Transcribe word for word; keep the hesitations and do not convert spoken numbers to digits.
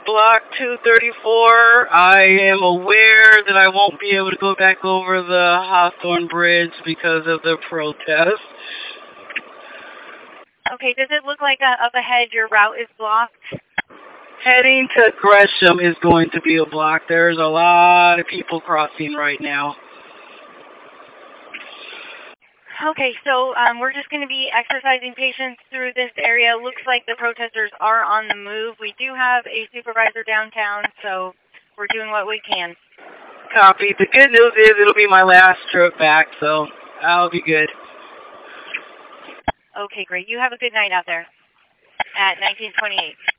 Block two thirty-four. I am aware that I won't be able to go back over the Hawthorne Bridge because of the protest. Okay, does it look like uh, up ahead your route is blocked? Heading to Gresham is going to be a block. There's a lot of people crossing right now. Okay, so um, we're just going to be exercising patience through this area. Looks like the protesters are on the move. We do have a supervisor downtown, so we're doing what we can. Copy. The good news is it'll be my last trip back, so I'll be good. Okay, great. You have a good night out there at nineteen twenty-eight.